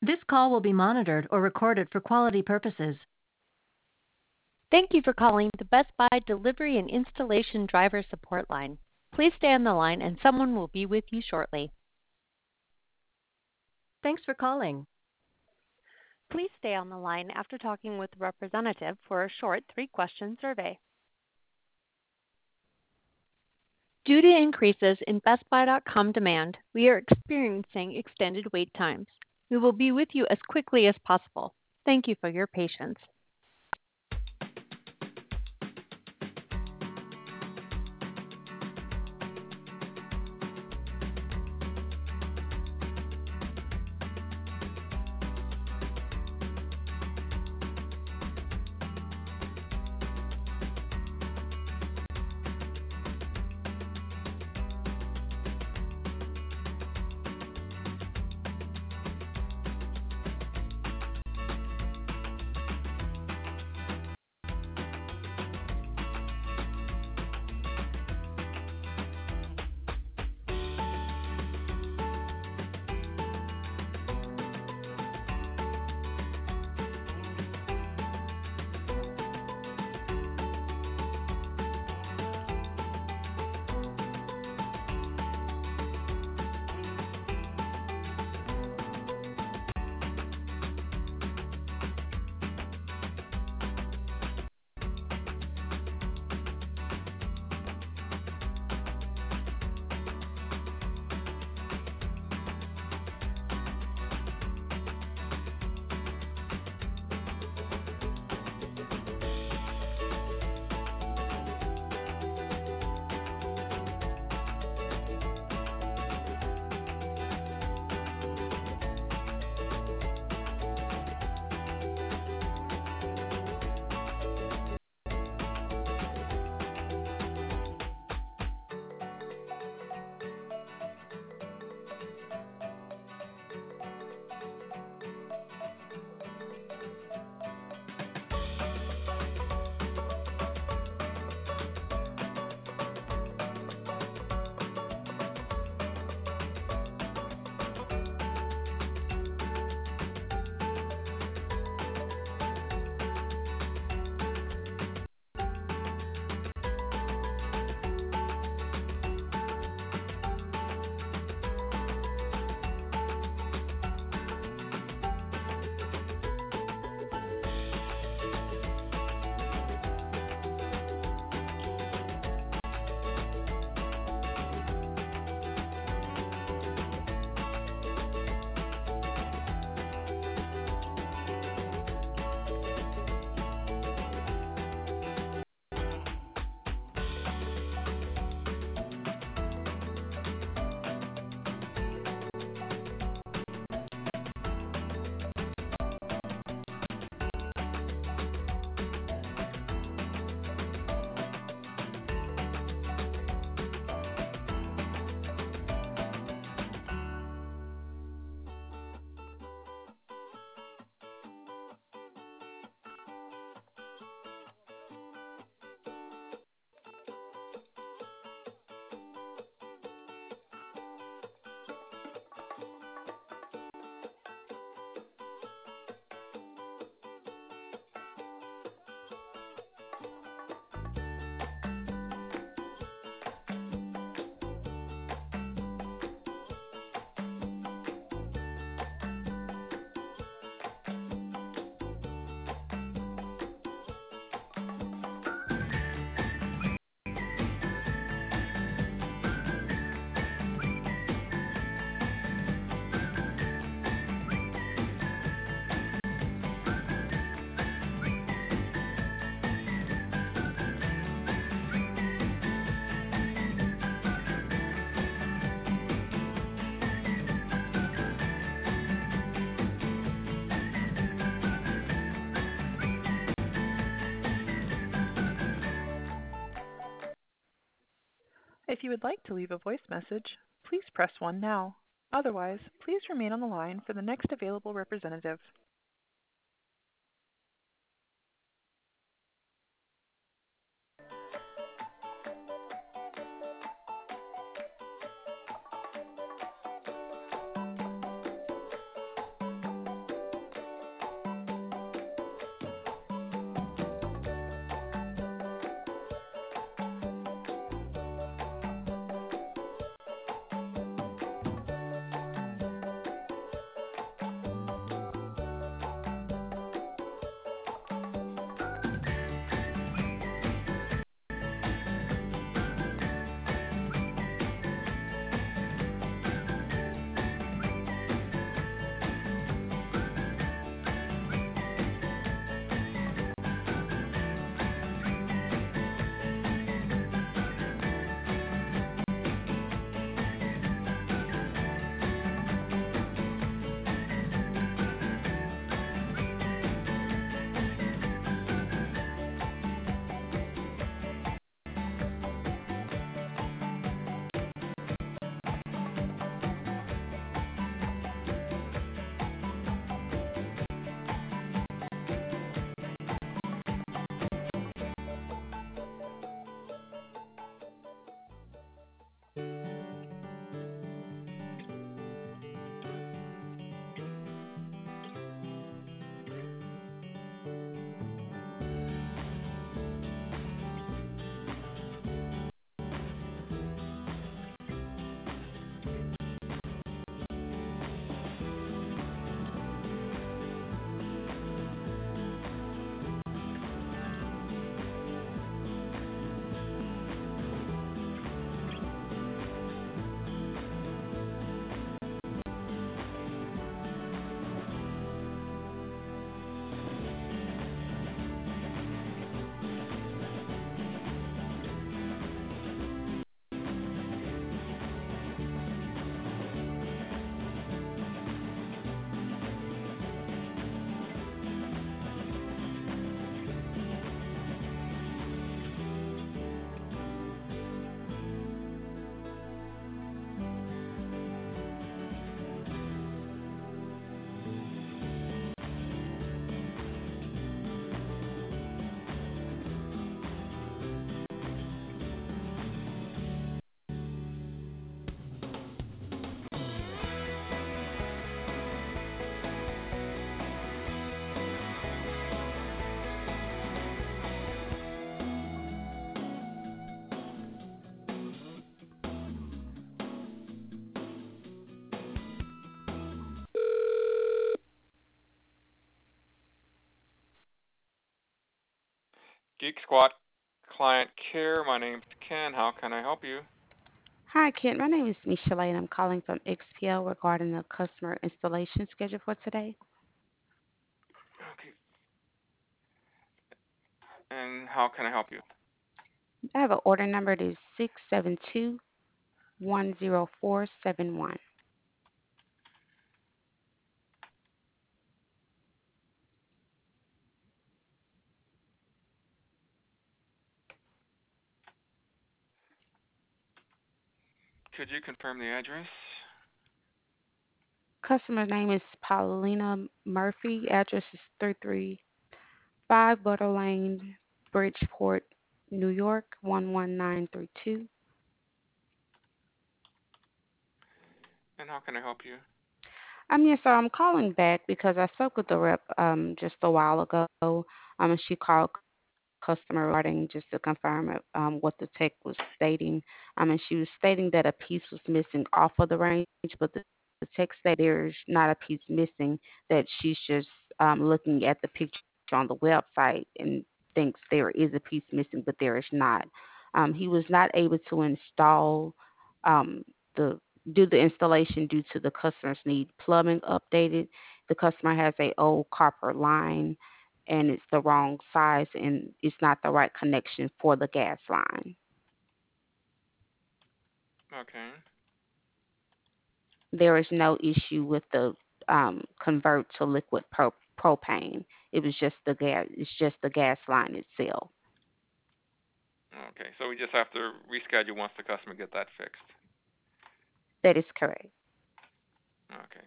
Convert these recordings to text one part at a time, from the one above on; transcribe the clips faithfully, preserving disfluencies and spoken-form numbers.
This call will be monitored or recorded for quality purposes. Thank you for calling the Best Buy Delivery and Installation Driver Support Line. Please stay on the line and someone will be with you shortly. Thanks for calling. Please stay on the line after talking with the representative for a short three-question survey. Due to increases in Best Buy dot com demand, we are experiencing extended wait times. We will be with you as quickly as possible. Thank you for your patience. If you would like to leave a voice message, please press one now. Otherwise, please remain on the line for the next available representative. Geek Squad Client Care. My name's Ken. How can I help you? Hi, Kent. My name is Michelle, and I'm calling from X P L regarding the customer installation schedule for today. Okay. And how can I help you? I have an order number that is six seven two one zero four seven one. Could you confirm the address? Customer name is Paulina Murphy. Address is three three five Butter Lane, Bridgeport, New York one one nine three two. And how can I help you? Um, yes, sir. I'm calling back because I spoke with the rep um just a while ago. Um, and she called customer regarding just to confirm it, um what the tech was stating. Um, and she was stating that a piece was missing off of the range, but the, the tech stated there's not a piece missing. That she's just um looking at the picture on the website and thinks there is a piece missing, but there is not. Um, he was not able to install um the do the installation due to the customer's need plumbing updated. The customer has a old copper line and it's the wrong size and it's not the right connection for the gas line. Okay. There is no issue with the um, convert to liquid pro- propane. It was just the gas. It's just the gas line itself. Okay. So we just have to reschedule once the customer get that fixed. That is correct. Okay.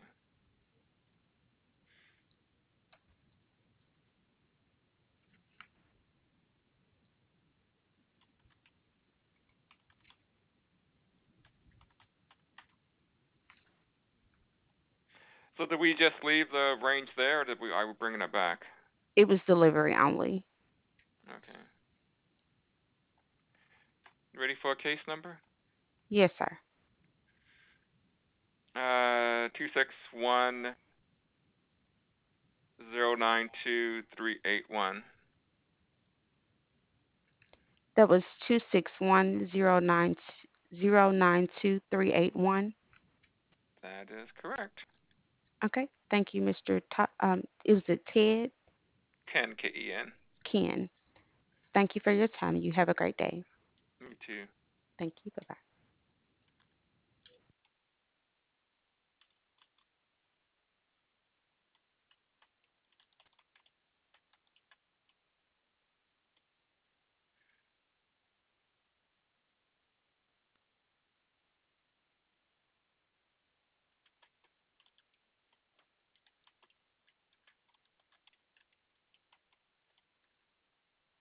So did we just leave the range there, or did we? Are we bringing it back? It was delivery only. Okay. Ready for a case number? Yes, sir. Uh, two six one zero nine two three eight one. That was two six one zero nine zero nine two three eight one. That is correct. Okay. Thank you, mister To- um, is it Ted? Ken K E N. Ken. Thank you for your time. You have a great day. Me too. Thank you. Bye bye.